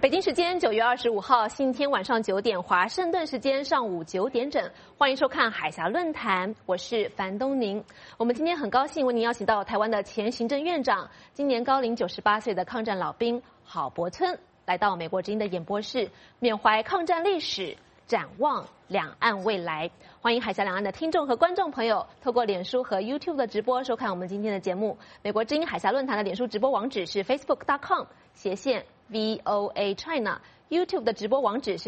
北京时间9月25号星期天晚上9点，华盛顿时间上午9点整，欢迎收看海峡论坛，我是樊东宁。我们今天很高兴为您邀请到台湾的前行政院长，今年高龄98岁的抗战老兵郝柏村，来到美国之音的演播室，缅怀抗战历史，展望两岸未来。欢迎海峡两岸的听众和观众朋友，透过脸书和 YouTube 的直播收看我们今天的节目。美国之音海峡论坛的脸书直播网址是 facebook.com/VOA China，YouTube 的直播网址是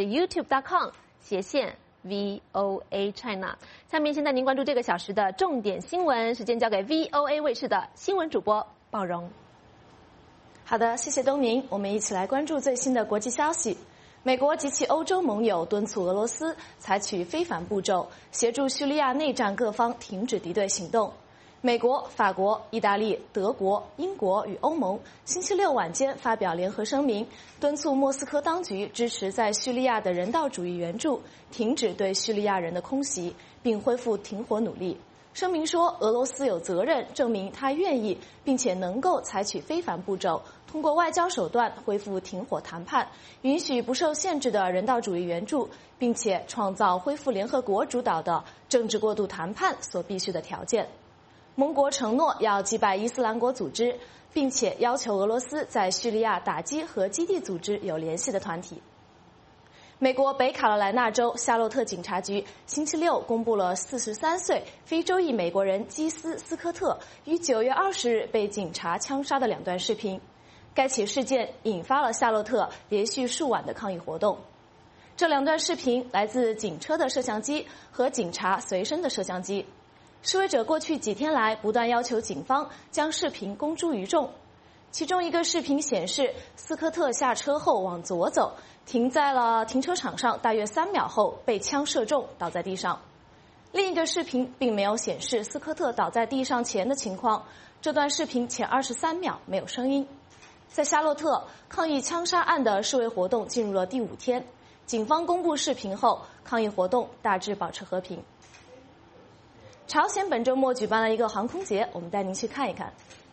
youtube.com/VOA China。下面现在您关注这个小时的重点新闻，时间交给 VOA 卫视的新闻主播鲍荣。 好的，谢谢东明，我们一起来关注最新的国际消息。美国及其欧洲盟友敦促俄罗斯采取非凡步骤，协助叙利亚内战各方停止敌对行动。美国、法国、意大利、德国、英国与欧盟星期六晚间发表联合声明，敦促莫斯科当局支持在叙利亚的人道主义援助，停止对叙利亚人的空袭，并恢复停火努力。声明说，俄罗斯有责任证明他愿意并且能够采取非凡步骤，通过外交手段恢复停火谈判，允许不受限制的人道主义援助，并且创造恢复联合国主导的政治过渡谈判所必须的条件。盟国承诺要击败伊斯兰国组织，并且要求俄罗斯在叙利亚打击和基地组织有联系的团体。美国北卡罗来纳州夏洛特警察局星期六公布了43岁非洲裔美国人基斯·斯科特于9月20日被警察枪杀的2段视频。该起事件引发了夏洛特连续数晚的抗议活动。这2段视频来自警车的摄像机和警察随身的摄像机。示威者过去几天来不断要求警方将视频公诸于众。其中一个视频显示，斯科特下车后往左走，停在了停车场上，大约3秒后被枪射中，倒在地上。另一个视频并没有显示斯科特倒在地上前的情况，这段视频前23秒没有声音。在夏洛特，抗议枪杀案的示威活动进入了第5天，警方公布视频后，抗议活动大致保持和平。朝鲜本周末举办了一个航空节，我们带您去看一看。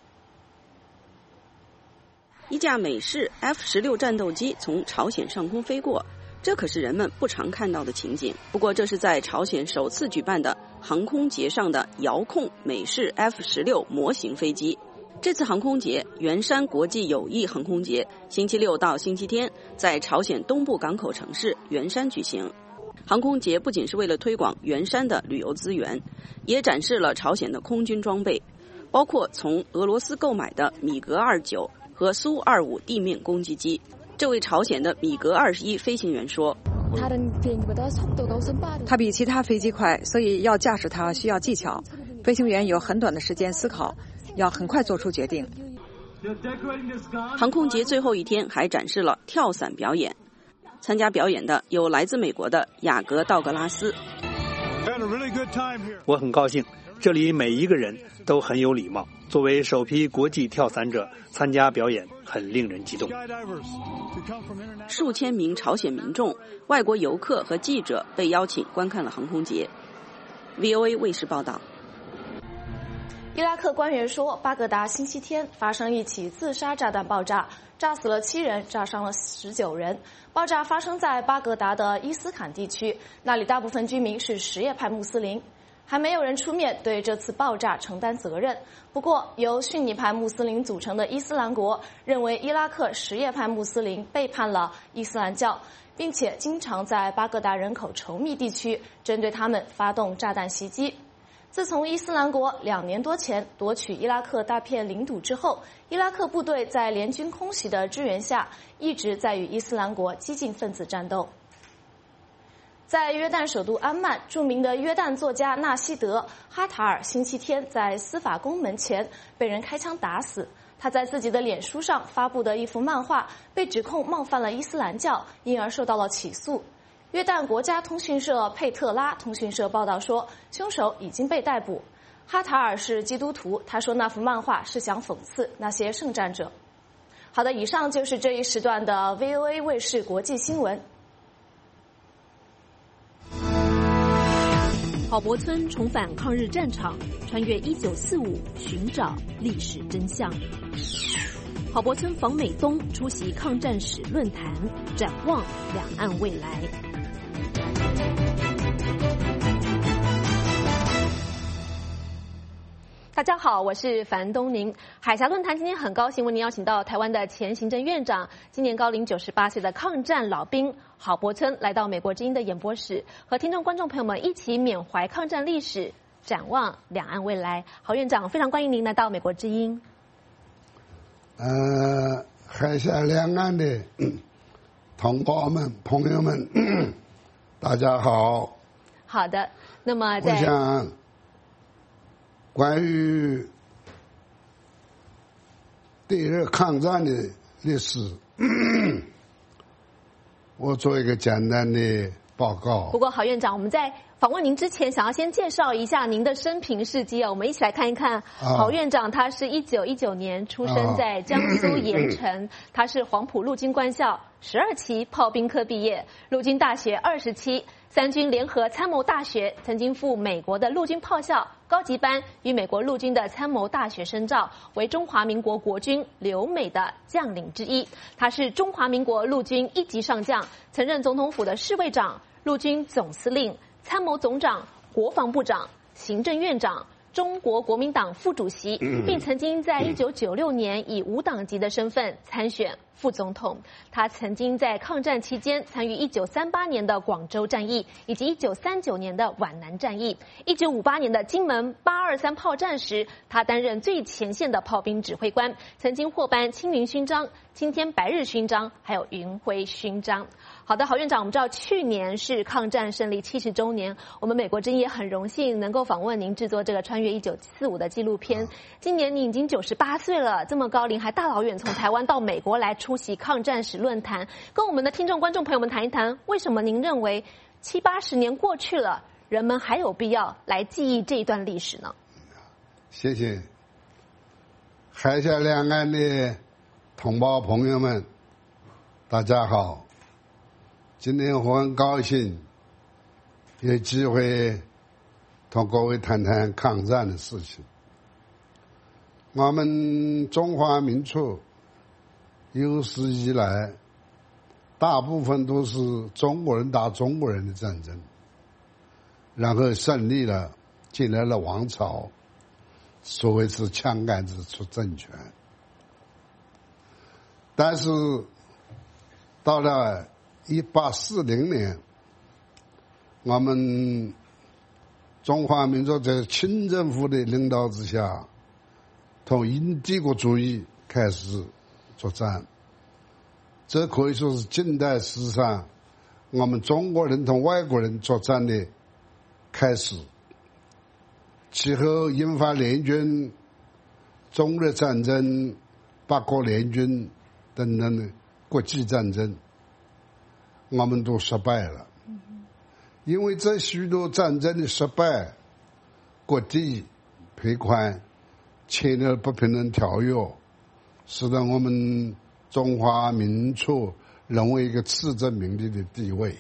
一架美式 F-16战斗机从朝鲜上空飞过，这可是人们不常看到的情景。不过这是在朝鲜首次举办的航空节上的遥控美式 F-16模型飞机。这次航空节元山国际友谊航空节星期六到星期天在朝鲜东部港口城市元山举行。航空节不仅是为了推广元山的旅游资源，也展示了朝鲜的空军装备，包括从俄罗斯购买的米格29和苏25地面攻击机。这位朝鲜的米格21飞行员说， 它比其他飞机快，所以要驾驶它需要技巧。飞行员有很短的时间思考，要很快做出决定。 航空节最后一天还展示了跳伞表演，参加表演的有来自美国的雅格道格拉斯。 我很高兴，这里每一个人都很有礼貌。作为首批国际跳伞者参加表演，很令人激动。 数千名朝鲜民众、外国游客和记者被邀请观看了航空节。VOA 卫视报道。 伊拉克官员说，巴格达星期天发生一起自杀炸弹爆炸，炸死了7人，炸伤了19人。爆炸发生在巴格达的伊斯坎地区，那里大部分居民是什叶派穆斯林。还没有人出面对这次爆炸承担责任。不过，由逊尼派穆斯林组成的伊斯兰国认为伊拉克什叶派穆斯林背叛了伊斯兰教，并且经常在巴格达人口稠密地区针对他们发动炸弹袭击。自从伊斯兰国2年多前夺取伊拉克大片领土之后，伊拉克部队在联军空袭的支援下，一直在与伊斯兰国激进分子战斗。在约旦首都安曼，著名的约旦作家纳西德·哈塔尔星期天在司法宫门前被人开枪打死。他在自己的脸书上发布的一幅漫画被指控冒犯了伊斯兰教，因而受到了起诉。约旦国家通讯社佩特拉通讯社报道说，凶手已经被逮捕。哈塔尔是基督徒，他说那幅漫画是想讽刺那些圣战者。好的，以上就是这一时段的 VOA 卫视国际新闻。 郝柏村重返抗日战场，穿越1945，寻找历史真相。郝柏村访美东出席抗战史论坛，展望两岸未来。大家好，我是樊东宁。海峡论坛今天很高兴为您邀请到台湾的前行政院长，今年高龄98岁的抗战老兵郝柏村来到美国之音的演播室，和听众观众朋友们一起缅怀抗战历史，展望两岸未来。郝院长，非常欢迎您来到美国之音。 海峡两岸的同胞们、朋友们，大家好。 好的，那么我想关于对日抗战的历史，我做一个简单的报告。 不过，郝院长，我们在访问您之前，想要先介绍一下您的生平事迹啊。我们一起来看一看郝院长，他是1919年出生在江苏盐城，他是黄埔陆军官校12期炮兵科毕业，陆军大学20期，三军联合参谋大学，曾经赴美国的陆军炮校高级班，与美国陆军的参谋大学深造，为中华民国国军留美的将领之一。他是中华民国陆军1级上将，曾任总统府的侍卫长、陆军总司令、参谋总长、国防部长、行政院长、中国国民党副主席，并曾经在1996年以无党籍的身份参选副总统。他曾经在抗战期间参与1938年的广州战役，以及1939年的皖南战役。1958年的金门823炮战时，他担任最前线的炮兵指挥官，曾经获颁青云勋章、青天白日勋章，还有云辉勋章。好的，郝院长，我们知道去年是抗战胜利70周年，我们美国之音也很荣幸能够访问您制作这个穿越1945的纪录片。今年你已经98岁了，这么高龄还大老远从台湾到美国来出席抗战史论坛，跟我们的听众观众朋友们谈一谈，为什么您认为70、80年过去了，人们还有必要来记忆这一段历史呢？ 谢谢。海峡两岸的同胞朋友们，大家好。今天我很高兴有机会同各位谈谈抗战的事情。我们中华民族有史以来大部分都是中国人打中国人的战争，然后胜利了，进来了王朝，所谓是枪杆子出政权。但是到了1840年，我们中华民族在清政府的领导之下，同英帝国主义开始作战。这可以说是近代史上我们中国人同外国人作战的开始。其后引发联军、中日战争、八国联军等等的国际战争，我们都失败了。因为这许多战争的失败，各地赔款，签了不平等条约，使得我们中华民族沦为一个次殖民地的地位。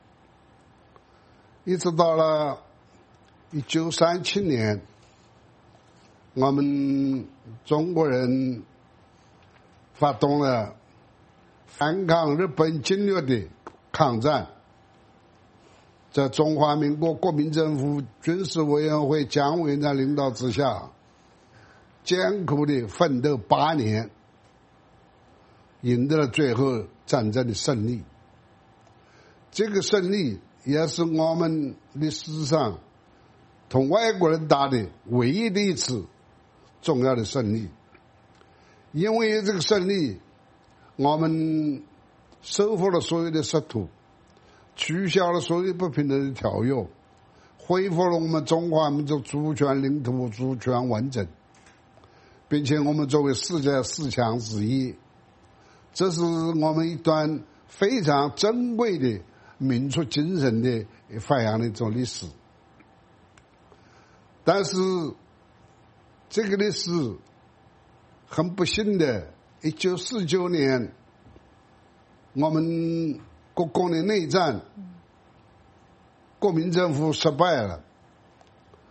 一直到了1937年，我们中国人发动了反抗日本侵略的抗战，在中华民国国民政府军事委员会蒋委员长领导之下，艰苦的奋斗8年，赢得了最后战争的胜利。这个胜利也是我们历史上同外国人打的唯一的一次重要的胜利。因为这个胜利，我们收复了所有的失土，取消了所有不平等的条约，恢复了我们中华民族主权领土主权完整，并且我们作为世界4强之一，这是我们一段非常珍贵的民族精神的发扬的一种历史。但是这个历史很不幸的，1949年我们国共的内战，国民政府失败了，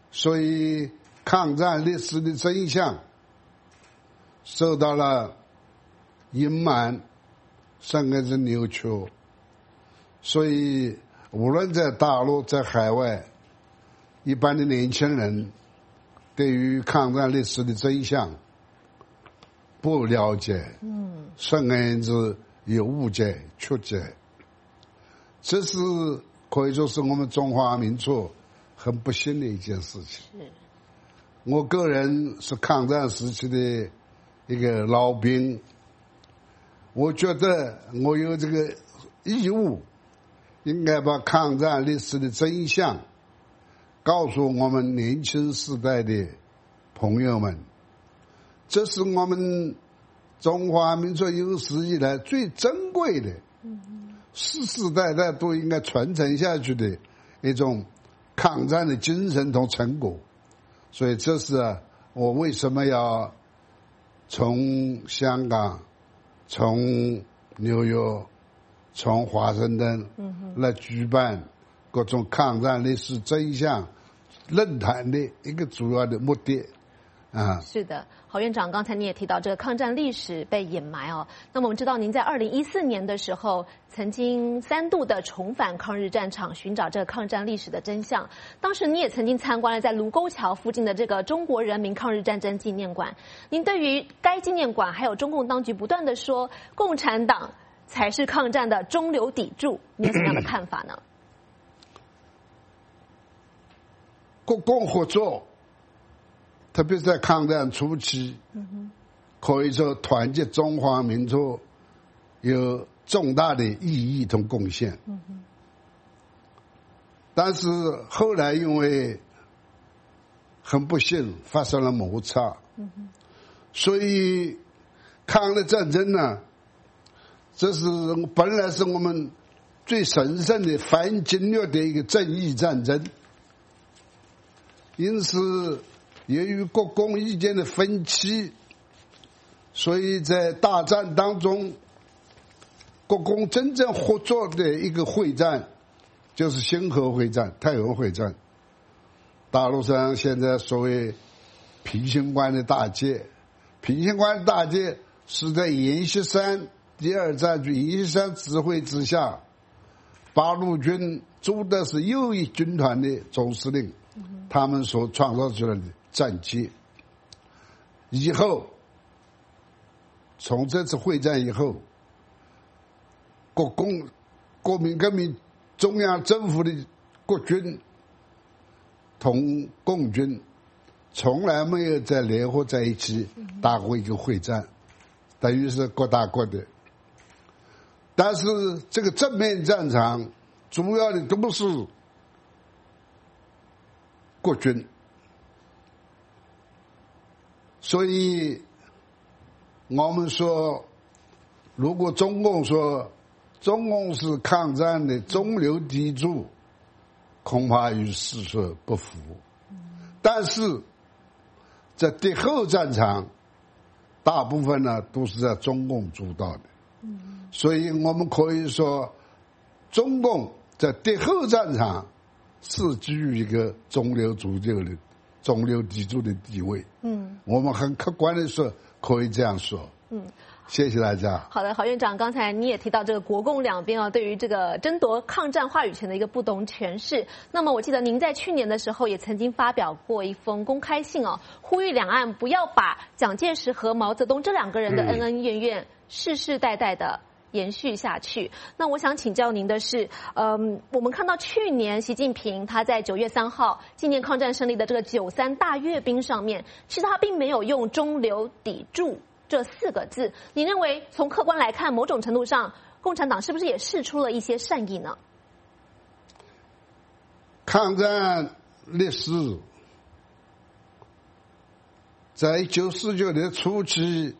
所以抗战历史的真相受到了隐瞒，甚至是扭曲。所以无论在大陆在海外，一般的年轻人对于抗战历史的真相不了解，甚至有误解曲解，这是可以说是我们中华民族很不幸的一件事情。我个人是抗战时期的一个老兵，我觉得我有这个义务应该把抗战历史的真相告诉我们年轻时代的朋友们，这是我们中华民族有史以来最珍贵的，世世代代都应该传承下去的一种抗战的精神同成果。所以这是我为什么要从香港、从纽约、从华盛顿来举办各种抗战历史真相论坛的一个主要的目的啊。 是的，郝院长，刚才你也提到这个抗战历史被掩埋哦。那么我们知道您在2014年的时候，曾经3度的重返抗日战场，寻找这个抗战历史的真相。当时你也曾经参观了在卢沟桥附近的这个中国人民抗日战争纪念馆。您对于该纪念馆还有中共当局不断的说共产党才是抗战的中流砥柱，你有什么样的看法呢？ 国共合作，特别在抗战初期，可以说团结中华民族有重大的意义同贡献。但是后来因为很不幸发生了摩擦，所以抗日战争呢，这是本来是我们最神圣的反侵略的一个正义战争，因此由于国共意见的分歧，所以在大战当中，国共真正合作的一个会战就是兴和会战、太原会战。大陆上现在所谓平型关的大捷，平型关大捷是在阎锡山第2战区阎锡山指挥之下，八路军驻的是右翼军团的总司令，他们所创造出来的战绩。以后从这次会战以后，国民革命中央政府的国军同共军从来没有再联合在一起打过一个会战，等于是各打各的。但是这个正面战场主要的都是国军，所以我们说，如果中共说中共是抗战的中流砥柱，恐怕与事实不符。但是在敌后战场，大部分呢都是在中共主导的，所以我们可以说，中共在敌后战场是居于一个中流砥柱的地位。我们很客观的说，可以这样说。谢谢大家。 好的，郝院长，刚才你也提到这个国共两边对于这个争夺抗战话语权的一个不同诠释。那么我记得您在去年的时候也曾经发表过一封公开信呼吁两岸不要把蒋介石和毛泽东这2个人的恩恩怨怨世世代代的延续下去。那我想请教您的是，我们看到去年习近平他在9月3号纪念抗战胜利的这个93大阅兵上面，其实他并没有用中流砥柱这4个字。你认为从客观来看，某种程度上共产党是不是也释出了一些善意呢？ 抗战历史在1949年初期，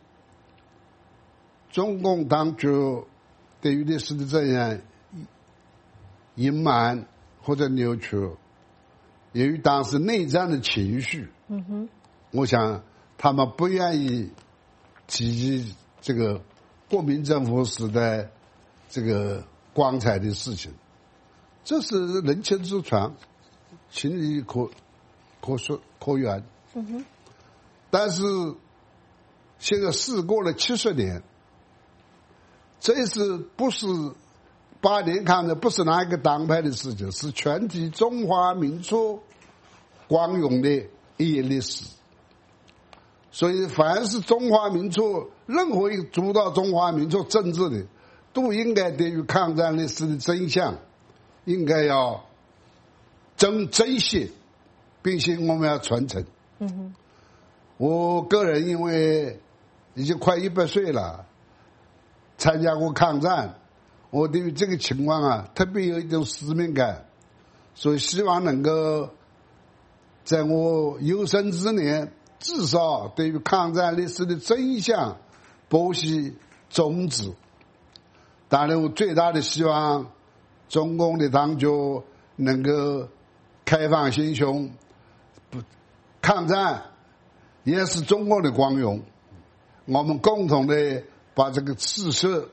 中共当局对于历史的这样隐瞒或者扭曲，由于当时内战的情绪，我想他们不愿意提及这个国民政府时代这个光彩的事情，这是人情之常，情理可原。但是现在事过了70年，这是不是8年抗战不是哪一个党派的事情，是全体中华民族光荣的一页历史。所以凡是中华民族任何一个主导中华民族政治的，都应该对于抗战历史的真相应该要珍惜，并且我们要传承。我个人因为已经快100岁了，参加过抗战，我对于这个情况啊特别有一种使命感，所以希望能够在我有生之年，至少对于抗战历史的真相剖析终止。当然我最大的希望中共的当局能够开放心胸，抗战也是中国的光荣，我们共同的把这个赤色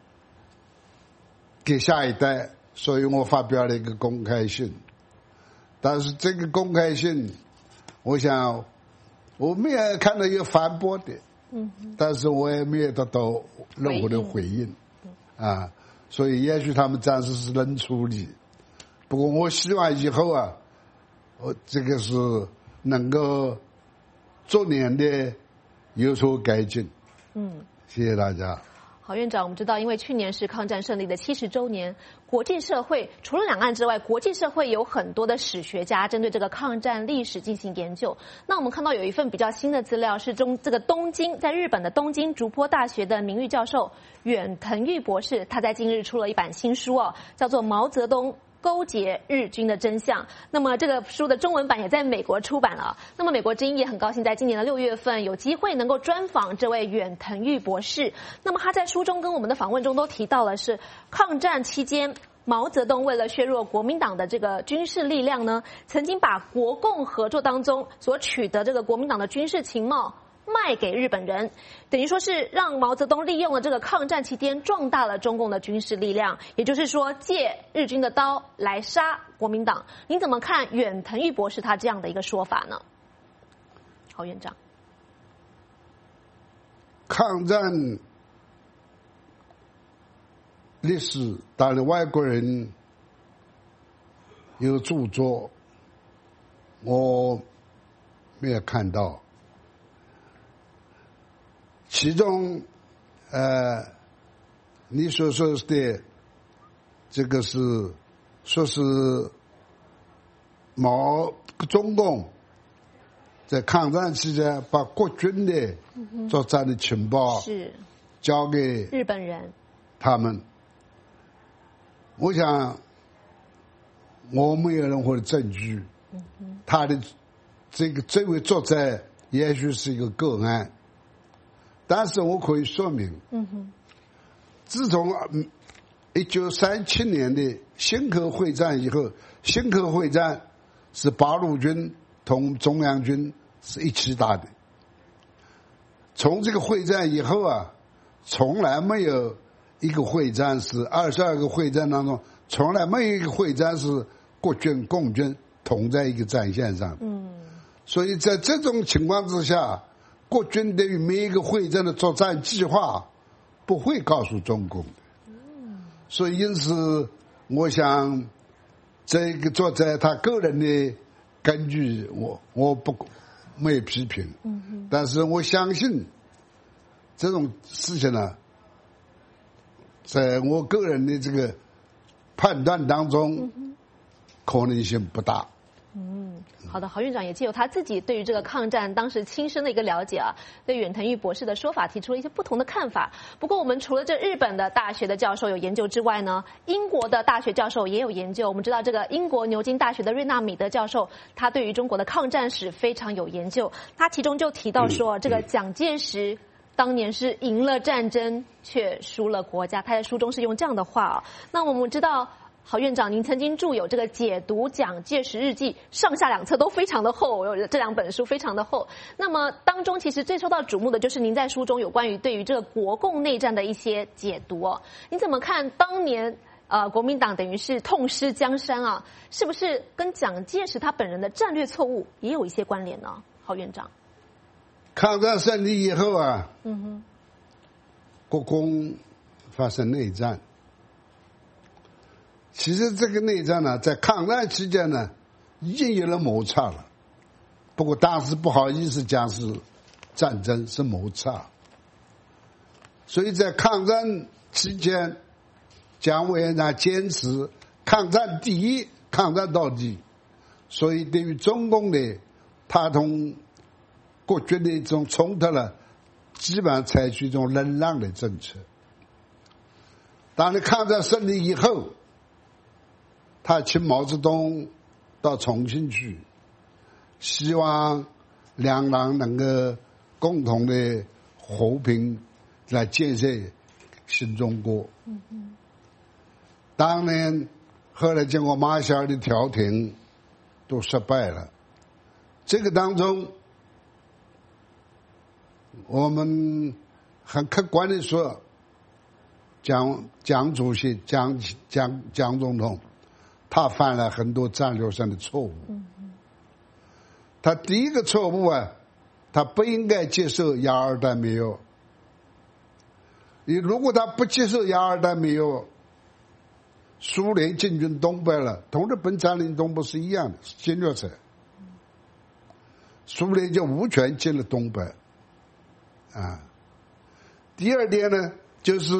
给下一代，所以我发表了一个公开信。但是这个公开信，我想我没有看到有反驳的，但是我也没有得到任何的回应啊，所以也许他们暂时是冷处理。不过我希望以后啊，这个是能够逐年的有所改进。谢谢大家。 郝院长，我们知道，因为去年是抗战胜利的70周年，国际社会除了两岸之外，国际社会有很多的史学家针对这个抗战历史进行研究。那我们看到有一份比较新的资料，是这个在日本的东京竹坡大学的名誉教授远藤裕博士，他在近日出了一本新书叫做《毛泽东勾结日军的真相》。那么这个书的中文版也在美国出版了。那么美国之音也很高兴在今年的6月份有机会能够专访这位远藤裕博士。那么他在书中跟我们的访问中都提到了，是抗战期间毛泽东为了削弱国民党的这个军事力量呢，曾经把国共合作当中所取得这个国民党的军事情报卖给日本人，等于说是让毛泽东利用了这个抗战期间壮大了中共的军事力量，也就是说借日军的刀来杀国民党。您怎么看远藤裕博士他这样的一个说法呢？郝院长。 抗战历史当然外国人有著作，我没有看到。其中你所说的这个是说是中共在抗战期间把国军的作战的情报是交给日本人， 他们。我想我没有任何的证据，他的这位作者也许是一个个案，但是我可以说明，自从1937年的兴科会战以后，兴科会战是八路军同中央军是一起打的。从这个会战以后啊，从来没有一个会战是22个会战当中，从来没有一个会战是国军共军同在一个战线上。所以在这种情况之下，国军对于每一个会战的作战计划不会告诉中共的。所以因此我想这个作者他个人的根据我没有批评，但是我相信这种事情呢，在我个人的这个判断当中可能性不大。 好的，郝院长也借由他自己对于这个抗战当时亲身的一个了解对远藤裕博士的说法提出了一些不同的看法。不过我们除了这日本的大学的教授有研究之外呢，英国的大学教授也有研究。我们知道这个英国牛津大学的瑞纳米德教授，他对于中国的抗战史非常有研究。他其中就提到说，这个蒋介石当年是赢了战争却输了国家，他在书中是用这样的话那我们知道郝院长，您曾经著有这个解读蒋介石日记，上下两册都非常的厚，有这2本书非常的厚。那么当中其实最受到瞩目的就是您在书中有关于对于这个国共内战的一些解读您怎么看当年国民党等于是痛失江山啊，是不是跟蒋介石他本人的战略错误也有一些关联呢？郝院长， 抗战胜利以后啊，国共发生内战。其实这个内战呢，在抗战期间呢，已经有了摩擦了，不过当时不好意思讲是战争，是摩擦。所以在抗战期间，蒋委员长坚持抗战第一，抗战到底。所以对于中共的他同国军的一种冲突呢，基本上采取一种忍让的政策。当你抗战胜利以后，他请毛泽东到重庆去，希望两党能够共同的和平来建设新中国。当年后来经过马歇尔的调停都失败了。这个当中我们很客观的说，蒋主席蒋总统他犯了很多战略上的错误。他第一个错误啊，他不应该接受亚尔丹密约。如果他不接受亚尔丹密约，苏联进军东北了，同日本占领东北是一样的，是侵略者。苏联就无权进了东北。第二点呢，就是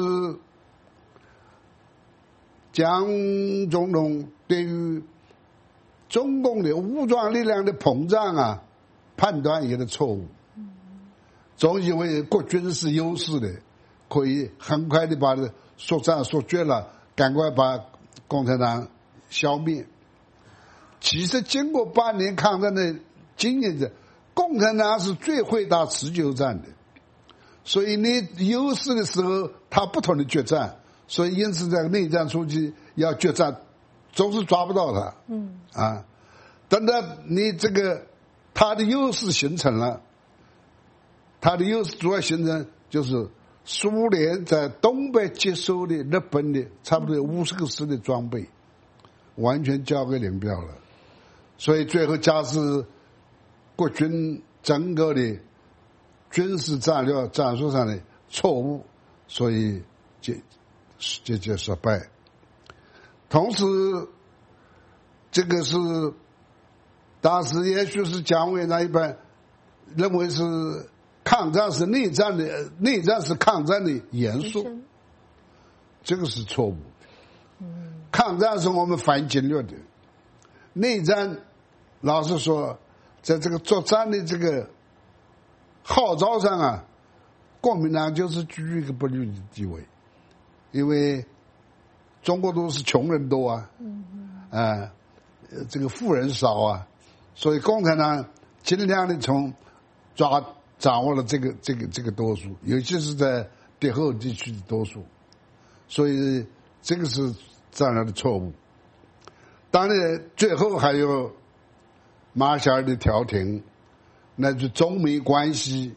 蒋总统对于中共的武装力量的膨胀啊，判断也是错误。总以为国军是优势的，可以很快的把它说战说绝了，赶快把共产党消灭。其实经过8年抗战的经验的，共产党是最会打持久战的。所以你优势的时候，他不同的决战，所以因此在内战初期要决战，总是抓不到他。等到你这个他的优势形成了，他的优势主要形成就是苏联在东北接收的日本的差不多50个师的装备，完全交给领标了。所以最后加之国军整个的军事战略战术上的错误，所以节失败。同时这个是当时也许是蒋委员长一般认为是抗战是内战的，内战是抗战的元素，这个是错误的。抗战是我们反侵略的，内战老实说在这个作战的这个号召上啊，国民党就是居于一个不利的地位，因为中国都是穷人多啊，这个富人少啊，所以共产党尽量的掌握了这个多数，尤其是在敌后地区的多数，所以这个是战略的错误。当然最后还有马歇尔的调停，那是中美关系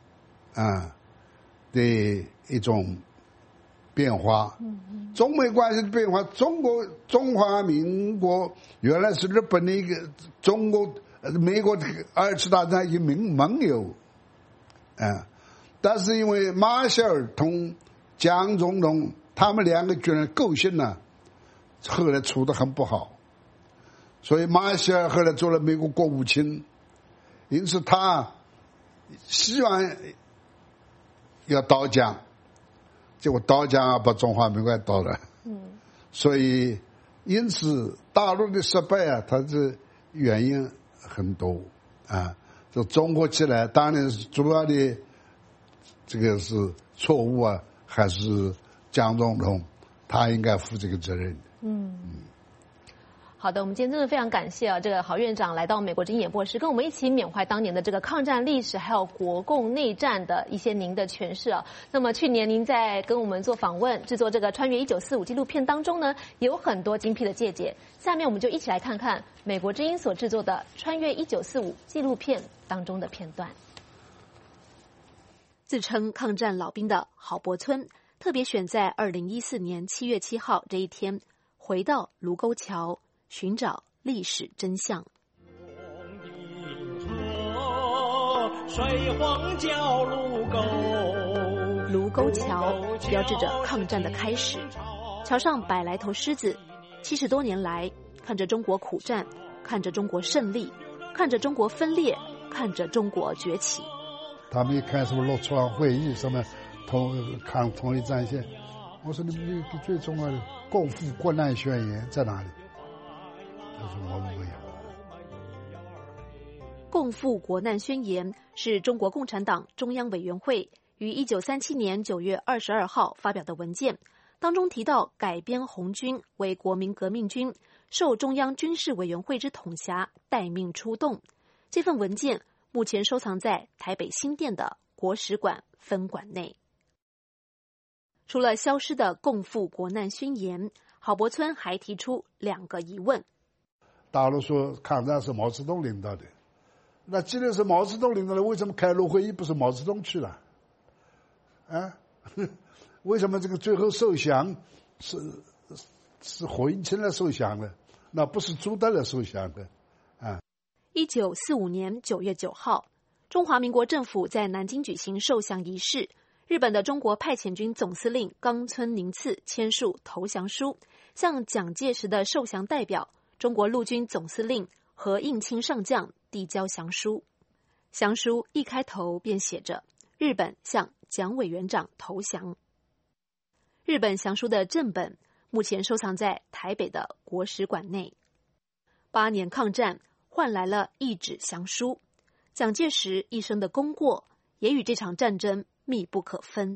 的一种变化。中美关系的变化，中华民国原来是日本的一个美国的2次大战一盟友，但是因为马歇尔同蒋总统他们2个军人构陷呢，后来处得很不好，所以马歇尔后来做了美国国务卿，因此他希望要倒蒋，结果倒蒋把中华民国倒了。所以因此大陆的失败啊，它的原因很多就综合起来，当然主要的这个是错误啊，还是蒋总统他应该负这个责任。 好的，我们今天真的非常感谢这个郝院长来到美国之音演播室，跟我们一起缅怀当年的这个抗战历史，还有国共内战的一些您的诠释啊。那么去年您在跟我们做访问，制作这个《穿越1945》纪录片当中呢，也有很多精辟的见解。下面我们就一起来看看美国之音所制作的《穿越1945》纪录片当中的片段。自称抗战老兵的郝柏村，特别选在2014年7月7号这一天，回回到卢沟桥，寻找历史真相。 水荒叫卢沟， 卢沟桥标志着抗战的开始。桥上100来头狮子，70多年来看着中国苦战，看着中国胜利，看着中国分裂，看着中国崛起。 他们一开什么洛川会议，什么抗统一战线，我说你们最重要的共赴国难宣言在哪里？他说我们没有。 共赴国难宣言是中国共产党中央委员会于1937年9月22号发表的文件，当中提到改编红军为国民革命军，受中央军事委员会之统辖，待命出动。这份文件目前收藏在台北新店的国史馆分馆内。除了消失的共赴国难宣言，郝柏村还提出2个疑问。 大陆说抗战是毛泽东领导的，那既然是毛泽东领导的，为什么开罗会议不是毛泽东去了？啊，为什么这个最后受降是胡应钦来受降的，那不是朱德来受降的啊 ？1945年9月9号，中华民国政府在南京举行受降仪式，日本的中国派遣军总司令冈村宁次签署投降书，向蒋介石的受降代表中国陆军总司令何应钦上将递交降书。降书一开头便写着日本向蒋委员长投降。日本降书的正本目前收藏在台北的国史馆内。8年抗战换来了一纸降书，蒋介石一生的功过也与这场战争密不可分。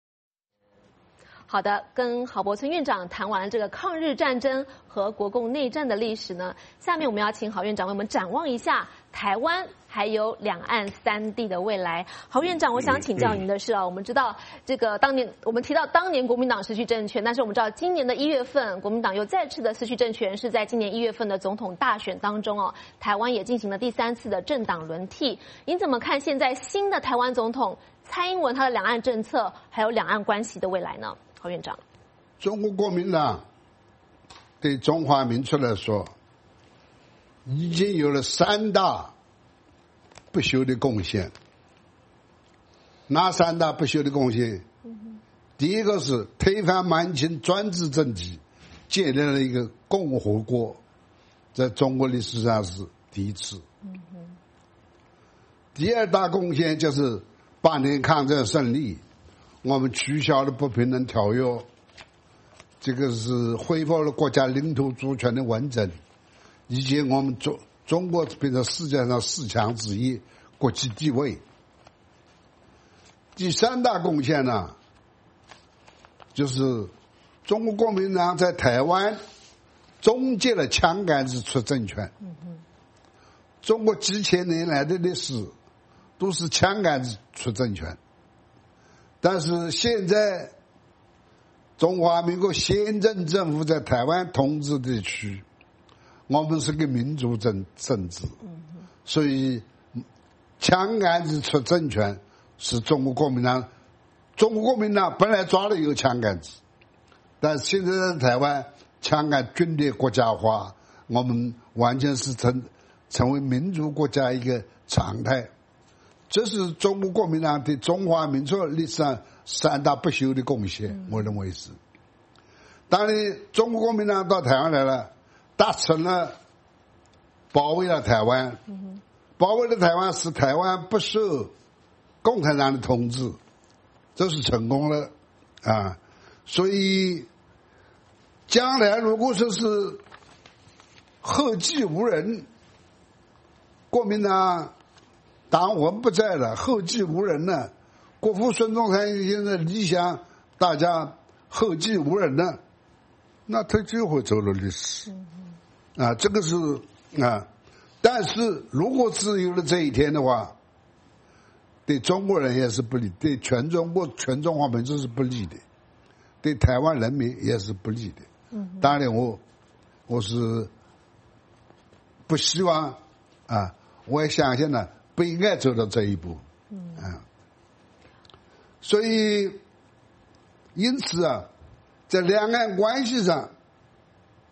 好的，跟郝柏村院长谈完了这个抗日战争和国共内战的历史呢，下面我们要请郝院长为我们展望一下台湾还有两岸3地的未来。郝院长，我想请教您的是我们知道这个我们提到当年国民党失去政权，但是我们知道今年的1月份，国民党又再次的失去政权，是在今年1月份的总统大选当中台湾也进行了第3次的政党轮替。您怎么看现在新的台湾总统蔡英文他的两岸政策还有两岸关系的未来呢？郝院长， 中国国民党对中华民族来说，已经有了3大不朽的贡献。哪3大不朽的贡献？第一个是推翻满清专制政体，建立了一个共和国，在中国历史上是第一次。第2大贡献就是8年抗战胜利，我们取消了不平等条约，这个是恢复了国家领土主权的完整，以及我们中国变成世界上4强之一，国际地位。第3大贡献呢，就是中国国民党在台湾终结了枪杆子出政权。中国几千年来的历史都是枪杆子出政权，但是现在中华民国宪政政府在台湾统治地区，我们是个民主政治，所以枪杆子出政权是中国国民党。中国国民党本来抓了有枪杆子，但是现在在台湾枪杆军队国家化，我们完全是成为民主国家一个常态。这是中国国民党对中华民族历史上3大不朽的贡献，我认为是。当然，中国国民党到台湾来了，达成了保卫了台湾，保卫了台湾，使台湾不受共产党的统治，这是成功了啊！所以，将来如果说是后继无人，国民党党魂不在了，后继无人了，国父孙中山现在理想大家后继无人了，那他就会走入历史啊，这个是啊。但是如果只有了这一天的话，对中国人也是不利，对全中国全中华民族是不利的，对台湾人民也是不利的。当然我是不希望啊，我也相信呢，不应该走到这一步。所以因此啊，在两岸关系上，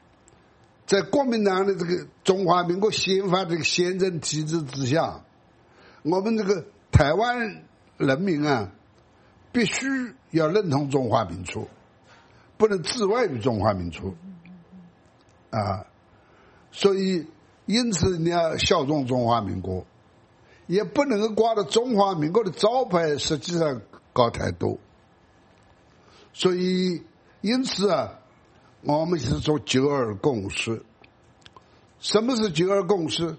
在国民党的这个中华民国宪法这个宪政体制之下，我们这个台湾人民啊，必须要认同中华民族，不能自外于中华民族啊。所以因此你要效忠中华民国，也不能够挂着中华民国的招牌，实际上搞太多。所以因此啊，我们是说9·2共识。什么是9·2共识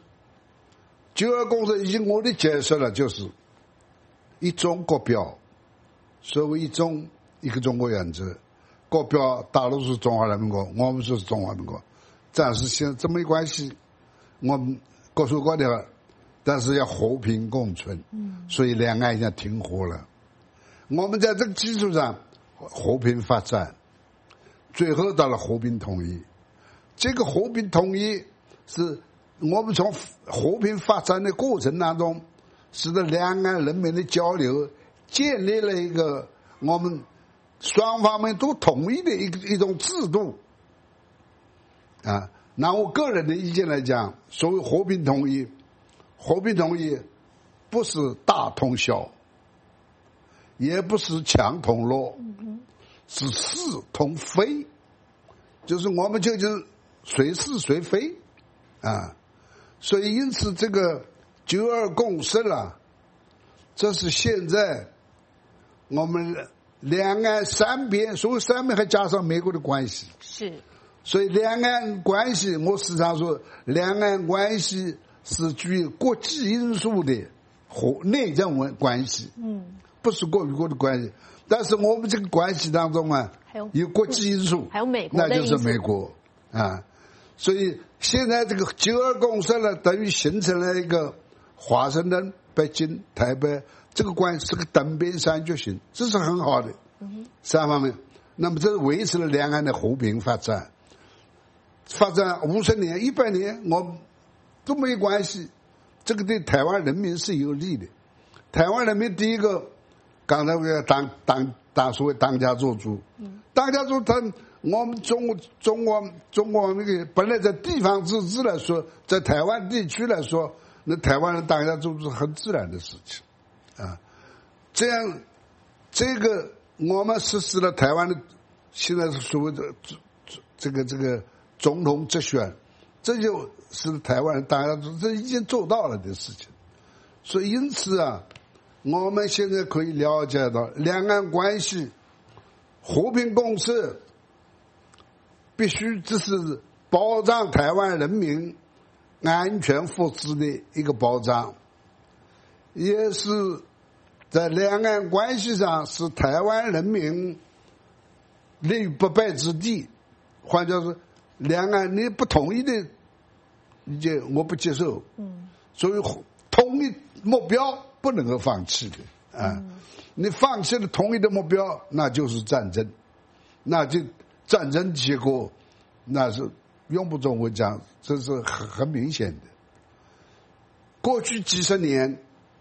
？9·2共识已经我的解释了，就是一中国标，所谓一中一个中国原则，国标大陆是中华人民国，我们说是中华民国，暂时现在这么一关系，我们各说各的，但是要和平共存，所以两岸已经停火了。我们在这个基础上和平发展，最后到了和平统一。这个和平统一是我们从和平发展的过程当中，使得两岸人民的交流建立了一个我们双方面都同意的一种制度啊。拿我个人的意见来讲，所谓和平统一，和平统一不是大同小，也不是强同弱，是是同非，就是我们就是谁是谁非啊。所以因此这个9·2共识了，这是现在我们两岸三边，所谓三边还加上美国的关系， 是， 所以两岸关系，我时常说两岸关系是具有国际因素的和内政关系，不是国与国的关系。但是我们这个关系当中啊，有国际因素， 还有美国的因素， 那就是美国啊。所以现在这个9·2共识呢，等于形成了一个华盛顿、北京、台北这个关系是个等边三角形，这是很好的三方面。那么这是维持了两岸的和平发展，发展50年、100年，我们都没关系。这个对台湾人民是有利的。台湾人民第一个，刚才我要当所谓当家做主，当家做主，我们中国那个本来在地方自治来说，在台湾地区来说，那台湾人当家做主是很自然的事情啊。这样，这个我们实施了台湾的现在是所谓的这个总统直选，这就是台湾人当家做主，这已经做到了的事情。所以因此啊，我们现在可以了解到两岸关系和平共识必须这是保障台湾人民安全福祉的一个保障，也是在两岸关系上是台湾人民立于不败之地。换句话说，两岸你不同意的意见我不接受，所以同一目标不能够放弃的啊！你放弃了同一的目标，那就是战争，那就战争结果那是用不着我讲，这是很明显的。过去几十年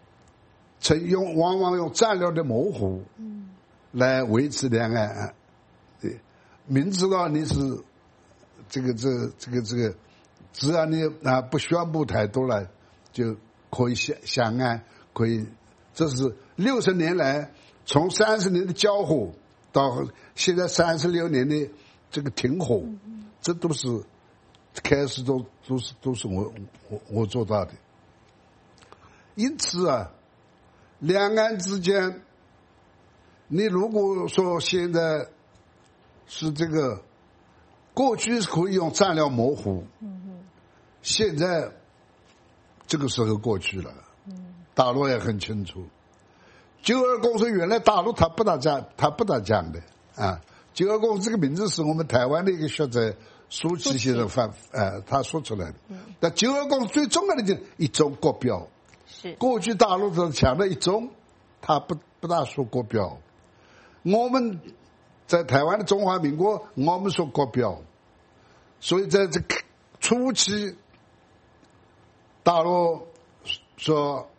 往往用战略的模糊来维持两岸，对，明知道你是这个只要你不宣布台独了，就可以相安，可以。这是60年来从30年的交火到现在36年的这个停火，这都是开始都是我做到的。因此啊，两岸之间，你如果说现在是这个过去是可以用战略模糊，现在这个时候过去了，大陆也很清楚。9·2共识原来大陆他不大讲的啊。9·2共识这个名字是我们台湾的一个学者苏启先生他说出来的。但9·2共识最重要的就是一中国标。 是过去大陆都强调一中，他不大说国标。我们在台湾的中华民国，我们说国标。所以在这个初期，大陆说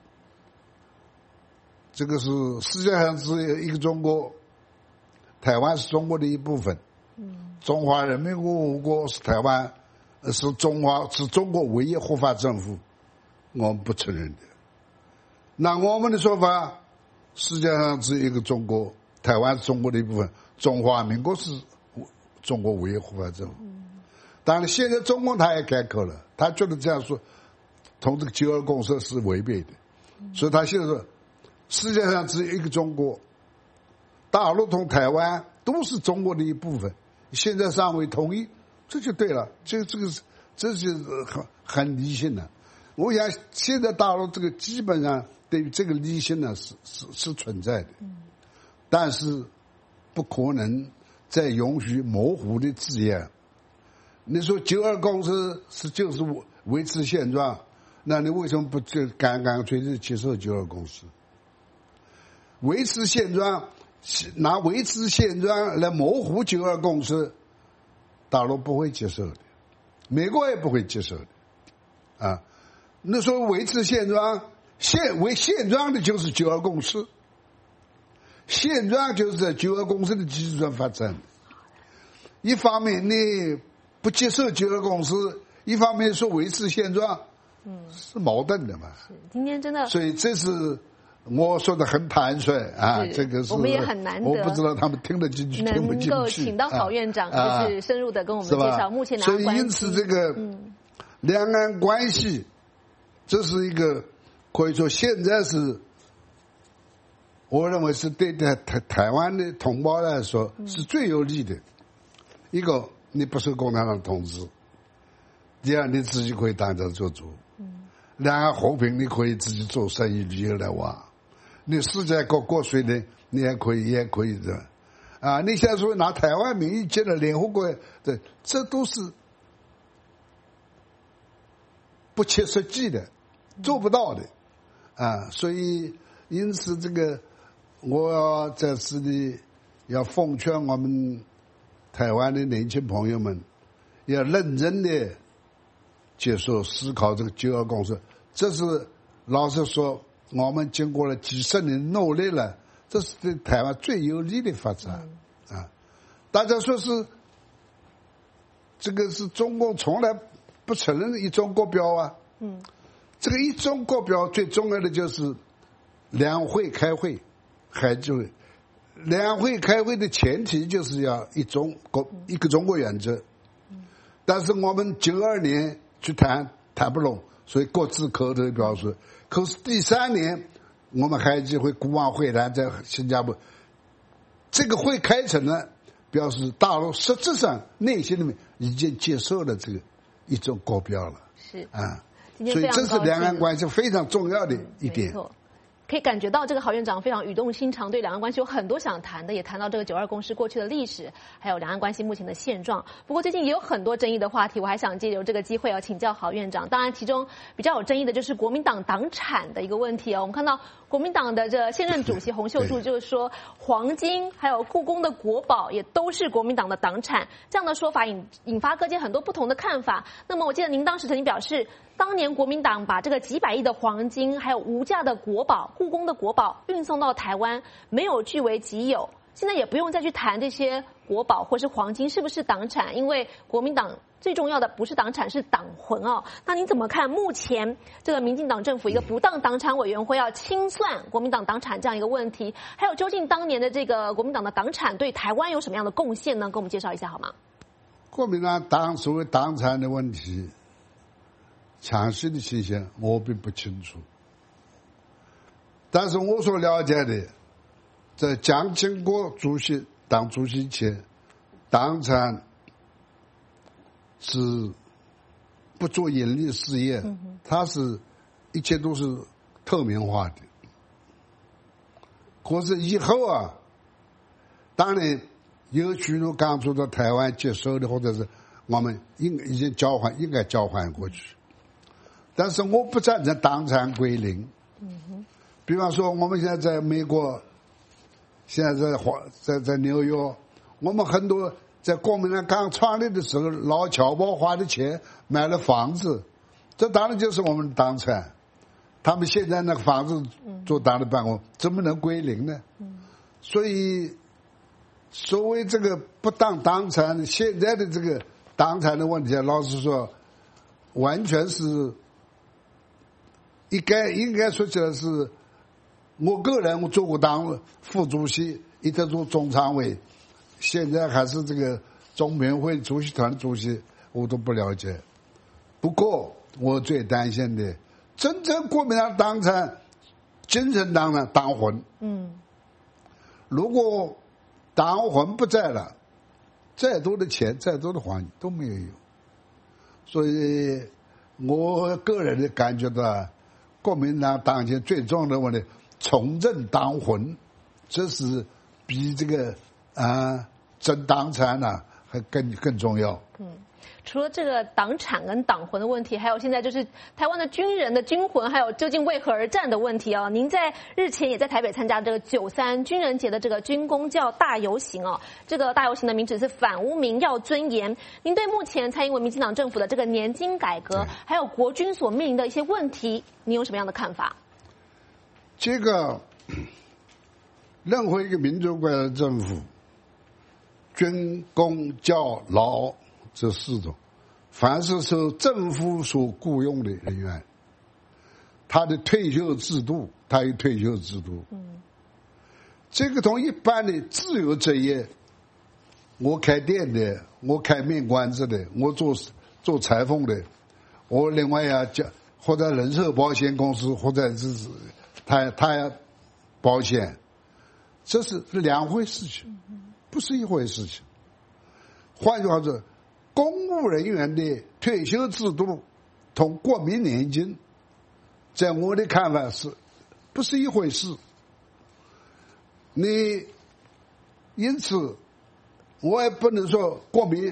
这个是世界上只有一个中国，台湾是中国的一部分，中华人民共和国是台湾是中国唯一合法政府，我们不承认的。那我们的说法，世界上只有一个中国，台湾是中国的一部分，中华民国是中国唯一合法政府。当然，现在中共他也改口了，他觉得这样说同这个九二共识是违背的，所以他现在说世界上只有一个中国，大陆同台湾都是中国的一部分，现在尚未统一，这就对了，这是很理性的。我想现在大陆这个基本上对于这个理性呢是存在的，但是不可能再允许模糊的字眼。你说九二共识就是维持现状，那你为什么不就干脆的接受九二共识？维持现状，拿维持现状来模糊九二共识，大陆不会接受的，美国也不会接受的，啊，那说维持现状，现状的就是九二共识，现状就是在九二共识的基础上发展的。一方面你不接受九二共识，一方面说维持现状，是矛盾的嘛。 今天真的， 所以这是我说的很坦率啊，这个是我们也很难得， 我不知道他们听得进去听不进去。 能够请到郝院长，就是深入的跟我们介绍目前两岸关系。 所以因此这个两岸关系，这是一个可以说现在是，我认为是对台湾的同胞来说是最有利的。一个，你不受共产党统治；第二，你自己可以当家做主；两岸和平，你可以自己做生意、旅游来玩。你世界各国水呢，你也可以的。啊，你现在说拿台湾名义进了联合国，这都是不切实际的，做不到的。啊，所以因此这个，我在这里要奉劝我们台湾的年轻朋友们，要认真的接受思考这个九二共识。这是老实说，我们经过了几十年努力了，这是对台湾最有利的发展。啊，大家说是这个是中共从来不承认的一中国标啊。这个一中国标最重要的就是两会开会，还就两会开会的前提就是要一个中国原则。但是我们92年去谈不拢，所以各自口头表示。可是第3年我们海基会古往会谈在新加坡，这个会开成了，表示大陆实质上内心里面已经接受了这个一中国标了。 是啊，所以这是两岸关系非常重要的一点。 没错，可以感觉到这个郝院长非常语重心长，对两岸关系有很多想谈的，也谈到这个九二共识过去的历史，还有两岸关系目前的现状。不过最近也有很多争议的话题，我还想借由这个机会要请教郝院长。当然，其中比较有争议的就是国民党党产的一个问题哦。我们看到国民党的这现任主席洪秀柱就是说，黄金还有故宫的国宝也都是国民党的党产，这样的说法引发各界很多不同的看法。那么我记得您当时曾经表示，当年国民党把这个几百亿的黄金还有无价的国宝故宫的国宝运送到台湾，没有据为己有，现在也不用再去谈这些国宝或是黄金是不是党产，因为国民党最重要的不是党产，是党魂哦。那您怎么看目前这个民进党政府一个不当党产委员会要清算国民党党产这样一个问题？还有究竟当年的这个国民党的党产对台湾有什么样的贡献呢？跟我们介绍一下好吗？ 国民党所谓党产的问题，详细的情形我并不清楚，但是我所了解的，在蒋经国党主席前，党产是不做盈利事业，它是一切都是透明化的。可是以后啊，当然有许多刚出到台湾接收的，或者是我们应该交换过去。但是我不赞成党产归零。比方说，我们现在在美国，现在在纽约，我们很多在国民党刚创立的时候，老侨胞花的钱买了房子，这当然就是我们的党产。他们现在那个房子做党的办公，怎么能归零呢？所以，所谓这个不当党产，现在的这个党产的问题，老实说， 完全是应该说起来是，我个人我做过党副主席，一直做中常委，现在还是这个中评会主席团主席，我都不了解。不过我最担心的，真正国民党党产精神党的党魂，如果党魂不在了，再多的钱再多的黄金都没有用。所以我个人的感觉到，国民党当前最重要的问题，重振党魂，这是比这个争党产呢还更重要。 除了这个党产跟党魂的问题，还有现在就是台湾的军人的军魂，还有究竟为何而战的问题啊。您在日前也在台北参加这个93军人节的这个军公教大游行哦，这个大游行的名字是反污名要尊严。您对目前蔡英文民进党政府的这个年金改革，还有国军所面临的一些问题，你有什么样的看法？ 这个任何一个民主国家的政府，军公教劳这4种，凡是受政府所雇佣的人员，他的退休制度，他有退休制度。这个同一般的自由职业，我开店的，我开面馆子的，我做裁缝的，我另外要或者人寿保险公司，或者是他要保险，这是两回事情，不是一回事情。换句话说，公务人员的退休制度同国民年金，在我的看法是不是一回事。因此我也不能说国民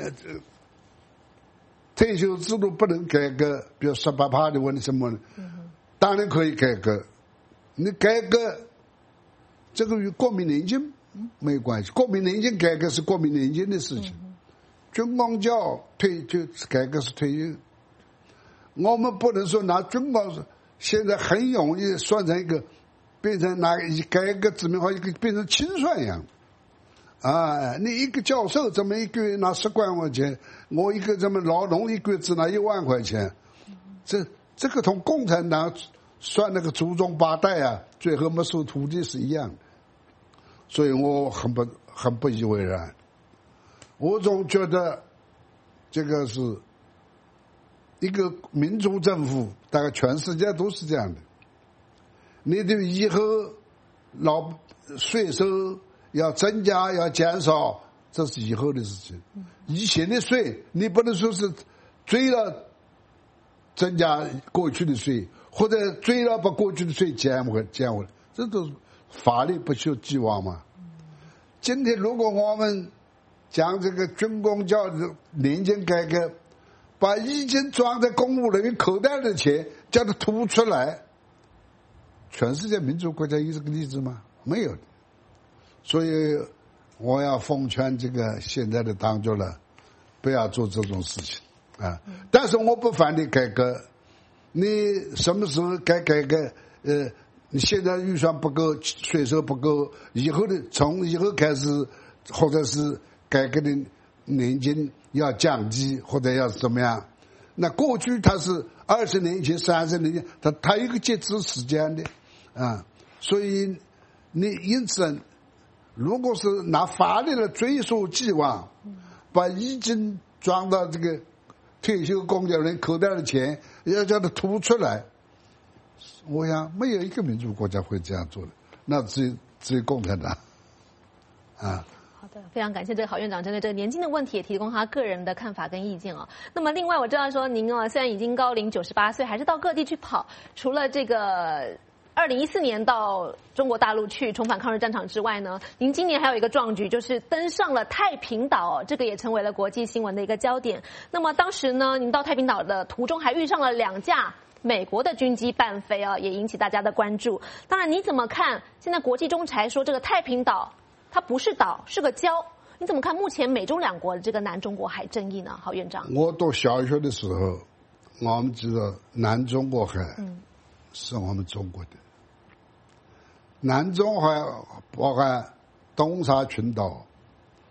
退休制度不能改革，比如18%的问题什么的，当然可以改革。你改革这个与国民年金没关系，国民年金改革是国民年金的事情，军公教退休改革是退休。我们不能说拿军公现在很容易算成一个变成拿改革指名好一个变成清算一样你一个教授怎么一个月拿10块钱，我一个这么劳动一个月只拿1万块钱，这个同共产党算那个祖宗8代最后没收土地是一样的。所以我很不以为然。我总觉得这个是一个民主政府，大概全世界都是这样的。你对以后税收要增加要减少，这是以后的事情。以前的税你不能说是追了增加过去的税，或者追了把过去的税减回来，这都是法律不朽既往嘛。今天如果我们讲这个军公教的年金改革，把已经装在公务人员口袋的钱叫他吐出来，全世界民主国家有这个例子吗？没有的。所以我要奉劝这个现在的当局了，不要做这种事情但是我不反对改革，你什么时候改革你现在预算不够，税收不够，从以后开始，或者是改革的年金要降低，或者要怎么样？那过去它是20年前、30年前，它有一个截止时间的所以因此，如果是拿法律来追溯既往，把已经装到这个退休公教人口袋的钱要叫它吐出来，我想没有一个民主国家会这样做的，那只有共产党好的，非常感谢这个郝院长针对这个年金的问题也提供他个人的看法跟意见那么另外我知道说您虽然已经高龄98岁，还是到各地去跑，除了这个2014年到中国大陆去重返抗日战场之外呢，您今年还有一个壮举，就是登上了太平岛这个也成为了国际新闻的一个焦点。那么当时呢，您到太平岛的途中还遇上了2架美国的军机伴飞也引起大家的关注。当然，你怎么看现在国际仲裁说这个太平岛它不是岛，是个礁？你怎么看目前美中2国的这个南中国海争议呢？郝院长， 我读小学的时候，我们知道南中国海是我们中国的。南中海包含东沙群岛、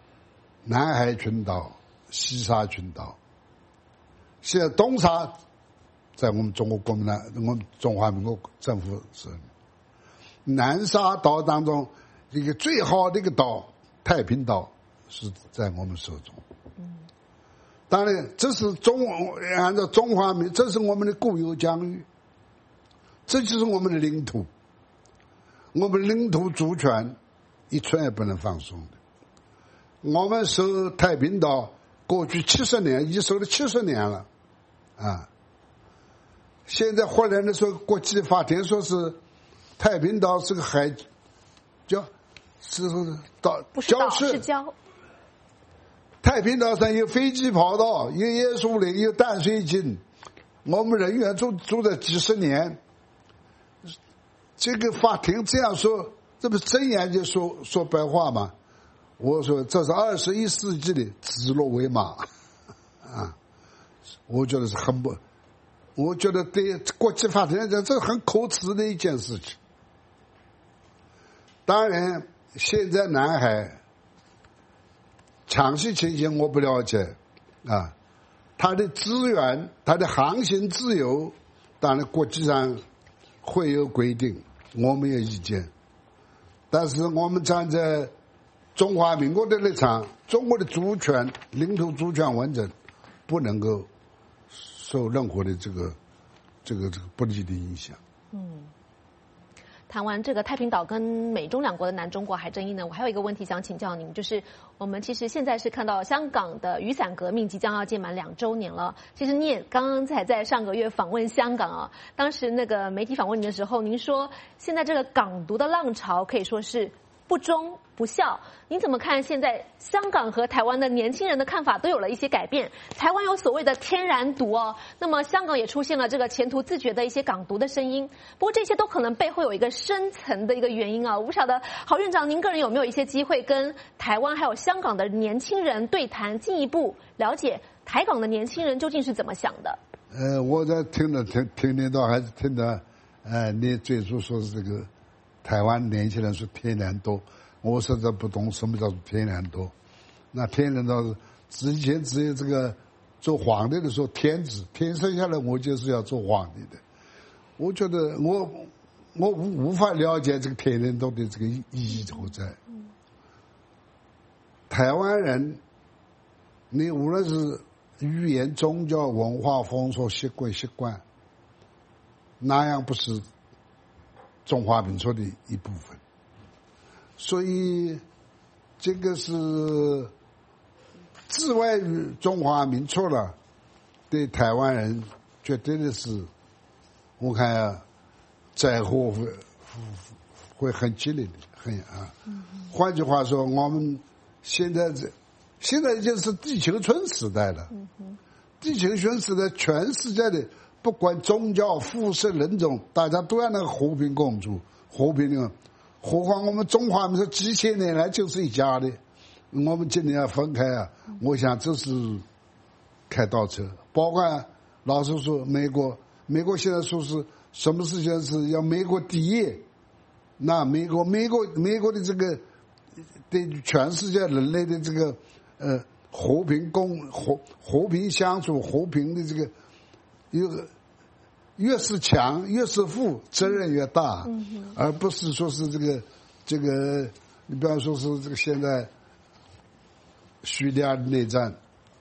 南海群岛、西沙群岛。现在东沙在我们中国国民党、我们中华民国政府手里。南沙岛当中一个最好的一个岛太平岛是在我们手中。当然这是按照中华民，这是我们的固有疆域，这就是我们的领土，我们领土主权一寸也不能放松的。我们守太平岛过去70年，已经守了70年了啊！现在忽然的说，国际法庭说是太平岛是个海礁，是岛礁是礁。 太平岛上有飞机跑道，有椰树林，有淡水井，我们人员住了几十年。这个法庭这样说，这不是睁眼就说白话吗？我说这是21世纪的指鹿为马啊！我觉得是很不，我觉得对国际法庭来讲，这很可耻的一件事情。当然，现在南海详细情形我不了解啊，它的资源、它的航行自由，当然国际上会有规定，我没有意见。但是我们站在中华民国的立场，中国的主权、领土主权完整，不能够受任何的这个不利的影响。 谈完这个太平岛跟美中两国的南中国海争议呢，我还有一个问题想请教您，就是我们其实现在是看到香港的雨伞革命即将要届满2周年了。其实你也刚刚才在上个月访问香港啊，当时那个媒体访问您的时候，您说现在这个港独的浪潮可以说是不忠不孝，您怎么看现在香港和台湾的年轻人的看法都有了一些改变？台湾有所谓的天然独哦，那么香港也出现了这个前途自觉的一些港独的声音。不过这些都可能背后有一个深层的一个原因啊。我不晓得郝院长您个人有没有一些机会跟台湾还有香港的年轻人对谈，进一步了解台港的年轻人究竟是怎么想的？ 我在听到还是听到你最初说是这个台湾年轻人说天然多，我实在不懂什么叫做天然多。那天然多之前只有这个做皇帝的时候天子，天生下来我就是要做皇帝的。我觉得我无法了解这个天然多的这个意义所在。台湾人，你无论是语言、宗教、文化、风俗、习惯，那样不是中华民族的一部分，所以这个是自外于中华民族了，对台湾人绝对的是，我看灾祸会很激烈的，很啊。换句话说，我们现在已经是地球村时代了。地球村时代，全世界的不管宗教、肤色、人种，大家都要那个和平共处，和平的。何况我们中华民族几千年来就是一家的，我们今天要分开啊，我想这是开倒车。包括老实说，美国现在说是什么事情是要美国第一，那美国的这个对全世界人类的这个和平相处、和平的这个越是强越是富，责任越大，而不是说是这个，你比方说是这个现在叙利亚内战，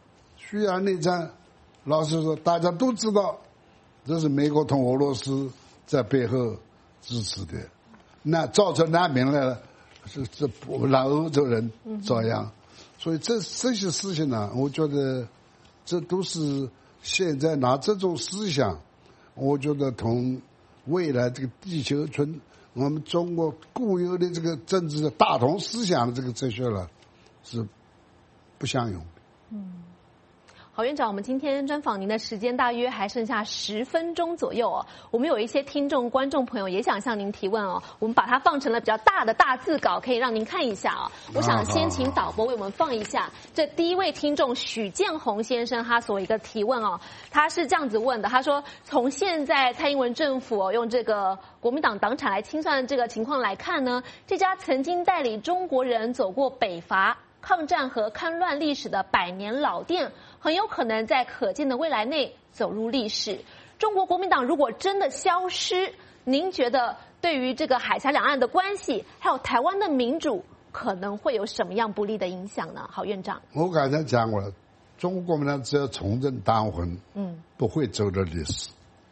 老实说大家都知道，这是美国同俄罗斯在背后支持的，那造成难民来了，是让欧洲人遭殃，所以这些事情呢，我觉得这都是现在拿这种思想，我觉得同未来这个地球村我们中国固有的这个政治的大同思想的这个哲学了，是不相容的。 郝院长，我们今天专访您的时间大约还剩下10分钟左右哦。我们有一些听众、观众朋友也想向您提问哦，我们把它放成了比较大的大字稿，可以让您看一下哦。我想先请导播为我们放一下。这第一位听众许建宏先生他所一个提问哦，他是这样子问的，他说从现在蔡英文政府用这个国民党党产来清算这个情况来看呢，这家曾经带领中国人走过北伐、抗战和戡乱历史的100年老店，很有可能在可见的未来内走入历史。 中国国民党如果真的消失，您觉得对于这个海峡两岸的关系，还有台湾的民主，可能会有什么样不利的影响呢？郝院长， 我刚才讲过了，中国国民党只要重振党魂，不会走入历史。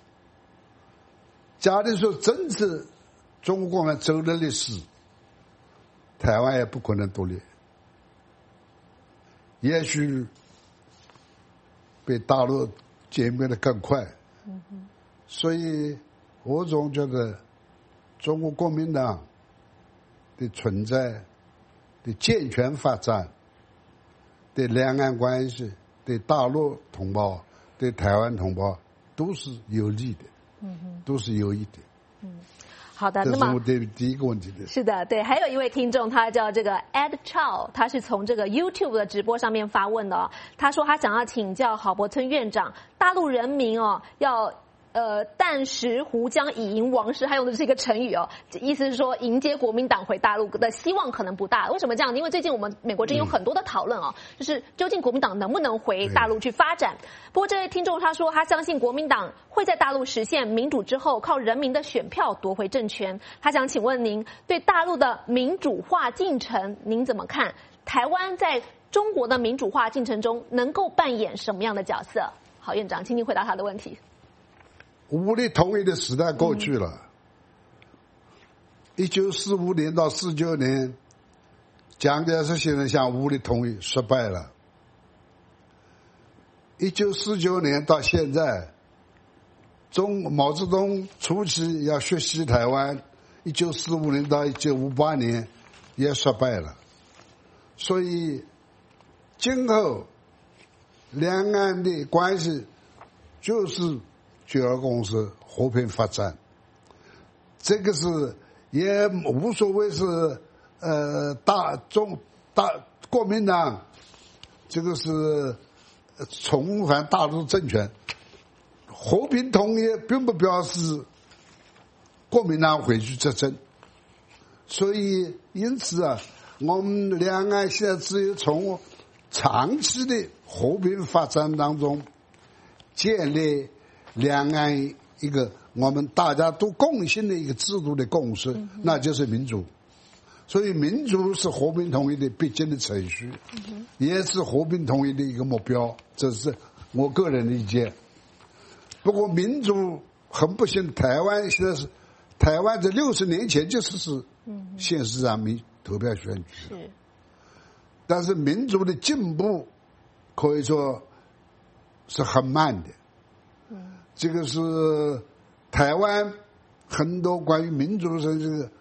假如说真是中国国民党走入历史，台湾也不可能独立，也许被大陆歼灭的更快。所以我总觉得中国国民党的存在，对健全发展，对两岸关系，对大陆同胞，对台湾同胞都是有利的，都是有益的。 好的， 这是那么我对第一个问题的。 是的，对，还有一位听众，他叫这个 Ed Chow， 他是从这个 YouTube 的直播上面发问的哦。他说他想要请教郝柏村院长，大陆人民哦要旦食胡将以迎王室，他用的是一个成语哦，意思是说迎接国民党回大陆的希望可能不大。为什么这样？因为最近我们美国这边有很多的讨论哦，就是究竟国民党能不能回大陆去发展。不过这位听众他说他相信国民党会在大陆实现民主之后，靠人民的选票夺回政权。他想请问您对大陆的民主化进程您怎么看？台湾在中国的民主化进程中能够扮演什么样的角色？郝院长，请您回答他的问题。 武力统一的时代过去了。1945年到49年，蒋介石先生想武力统一失败了。1949年到现在，毛泽东初期要学习台湾，1945年到1958年也失败了。所以今后两岸的关系就是九二共识和平发展，这个是也无所谓是国民党这个是重返大陆政权，和平统一并不表示国民党回去执政，所以因此啊，我们两岸现在只有从长期的和平发展当中建立两岸一个我们大家都共信的一个制度的共识，那就是民主。所以民主是和平统一的必经的程序，也是和平统一的一个目标，这是我个人的意见。不过民主很不幸，台湾现在是台湾在60年前就是县市长民投票选举，但是民主的进步可以说是很慢的。这个是台湾很多关于民主的这个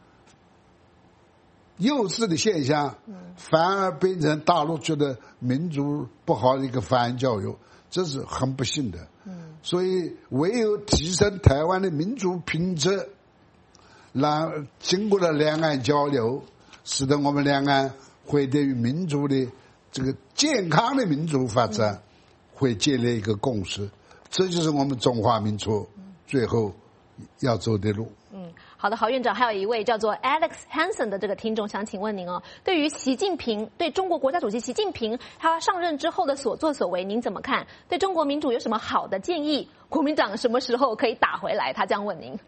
幼稚的现象，反而变成大陆觉得民主不好的一个反教育，这是很不幸的。所以唯有提升台湾的民主品质，让经过了两岸交流，使得我们两岸会对于民主的这个健康的民主发展会建立一个共识，这就是我们中华民族最后要走的路。 好的，郝院长，还有一位叫做 Alex Hansen 的这个听众想请问您哦，对于习近平，对中国国家主席习近平他上任之后的所作所为，您怎么看？对中国民主有什么好的建议？国民党什么时候可以打回来？他这样问您。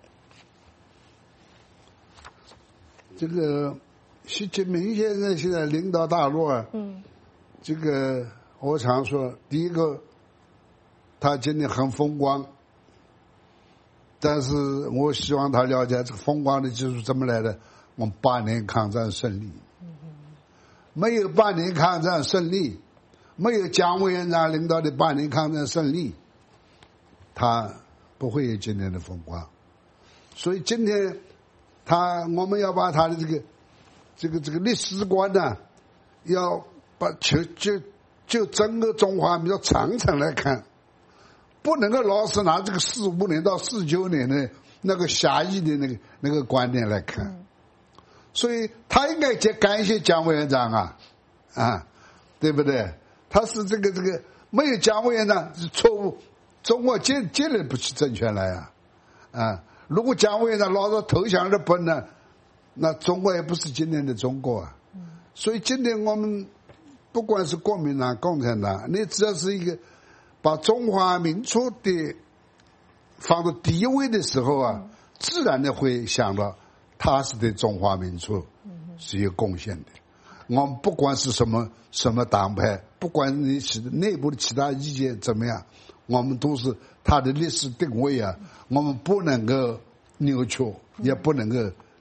这个习近平先生现在领导大陆啊，这个我常说，第一个，他今天很风光。但是我希望他了解这个风光的技术怎么来的。我们8年抗战胜利，没有8年抗战胜利，没有蒋委员长领导的8年抗战胜利，他不会有今天的风光。所以今天我们要把他的这个历史观呢，要把就整个中华民族长城来看。不能够老是拿这个45年到49年的那个狭义的那个观点来看，所以他应该感谢蒋委员长啊，对不对？他是这个没有蒋委员长是错误，中国建立不起政权来啊！如果蒋委员长老是投降日本呢，那中国也不是今天的中国啊！所以今天我们不管是国民党、共产党，你只要是一个把中华民族的放到第一位的时候啊，自然的会想到他是对中华民族是有贡献的。我们不管是什么党派，不管你内部的其他意见怎么样，我们都是他的历史定位啊，我们不能够扭曲，也不能够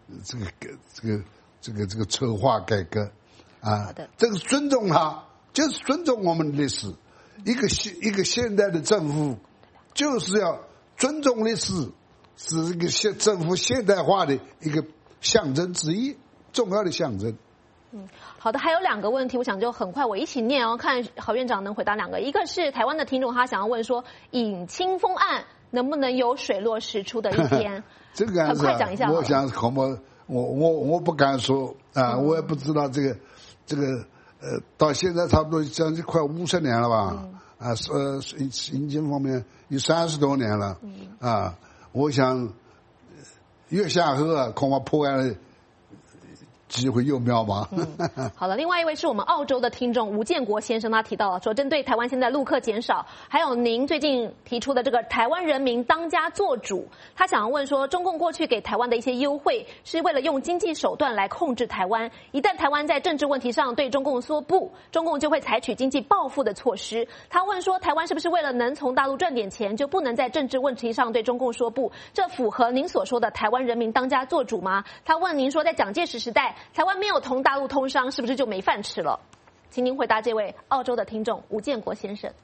这个策划改革啊。这个尊重他，就是尊重我们的历史。一个现代的政府就是要尊重历史，是一个政府现代化的一个象征之一，重要的象征。 好的，还有2个问题，我想就很快我一起念哦，看郝院长能回答2个。一个是台湾的听众，他想要问说，尹清风案能不能有水落石出的一天？ 这个很快讲一下。 我想恐怕我不敢说啊，我也不知道这个到现在差不多将近快50年了吧？引进方面有30多年了。啊，我想越下河啊，恐怕破案的机会又渺茫。 好了，另外一位是我们澳洲的听众吴建国先生，他提到了说，针对台湾现在陆客减少，还有您最近提出的这个台湾人民当家作主，他想要问说，中共过去给台湾的一些优惠，是为了用经济手段来控制台湾，一旦台湾在政治问题上对中共说不，中共就会采取经济报复的措施。他问说，台湾是不是为了能从大陆赚点钱，就不能在政治问题上对中共说不？这符合您所说的台湾人民当家作主吗？他问您说，在蒋介石时代，台湾没有同大陆通商，是不是就没饭吃了？请您回答这位澳洲的听众吴建国先生。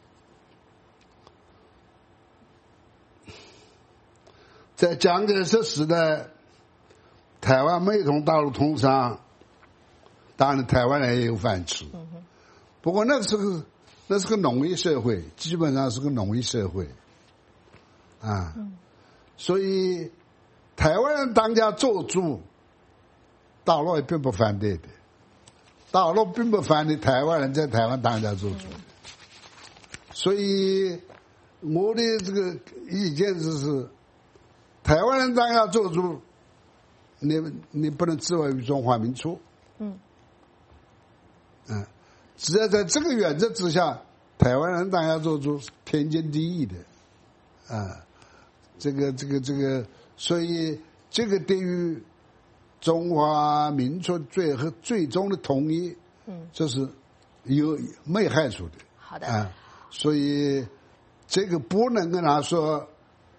在蒋介石时代，台湾没有同大陆通商，当然台湾人也有饭吃。不过那是个农业社会，基本上是个农业社会啊。所以台湾人当家作主，大陆也并不反对的，大陆并不反对台湾人在台湾当家作主。所以我的这个意见就是，台湾人当家作主，你不能自外于中华民族。只要在这个原则之下，台湾人当家作主是天经地义的。这个，所以这个对于中华民族最终的统一，这是没害处的。 好的。 所以这个不能跟他说，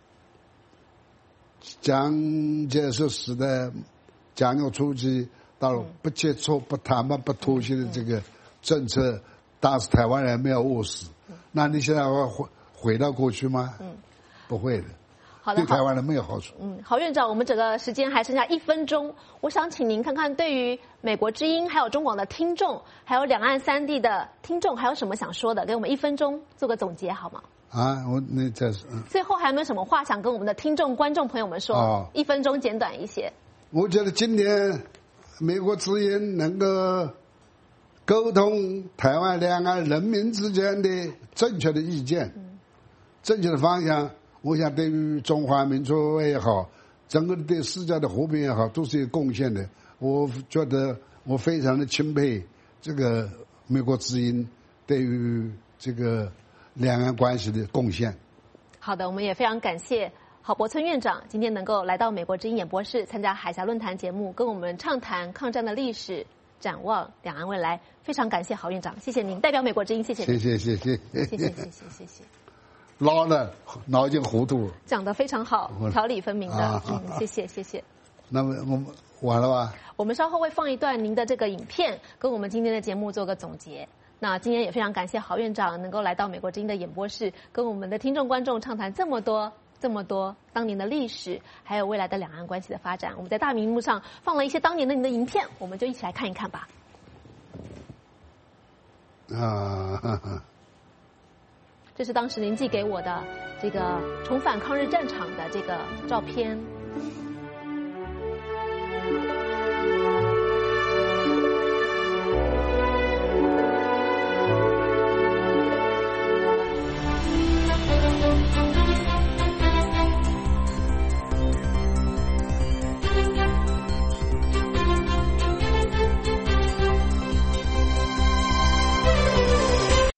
蒋介石时代蒋介初期到不接触、不谈判、不妥协的这个政策，当时台湾人没有务实。那你现在会回到过去吗？不会的。 好的， 对台湾人没有好处。 郝院长，我们整个时间还剩下1分钟，我想请您看看，对于美国之音、还有中广的听众，还有两岸3地的听众，还有什么想说的？给我们1分钟做个总结好吗？最后还有没有什么话想跟我们的听众、观众朋友们说？1分钟简短一些。 我觉得今年美国之音能够沟通台湾两岸人民之间的正确的意见、正确的方向。我想对于中华民族也好，整个对世界的和平也好，都是有贡献的。我觉得我非常的钦佩这个美国之音对于这个两岸关系的贡献。 好的，我们也非常感谢郝柏村院长今天能够来到美国之音演播室参加海峡论坛节目，跟我们畅谈抗战的历史，展望两岸未来。非常感谢郝院长，谢谢您，代表美国之音，谢谢您。 谢谢。老了，脑筋糊涂。 讲得非常好，条理分明的。谢谢。 那么我们完了吧？ 我们稍后会放一段您的这个影片，跟我们今天的节目做个总结。那今天也非常感谢郝院长能够来到美国之音的演播室，跟我们的听众观众畅谈这么多当年的历史，还有未来的两岸关系的发展。我们在大荧幕上放了一些当年的您的影片，我们就一起来看一看吧。这是当时您寄给我的这个重返抗日战场的这个照片。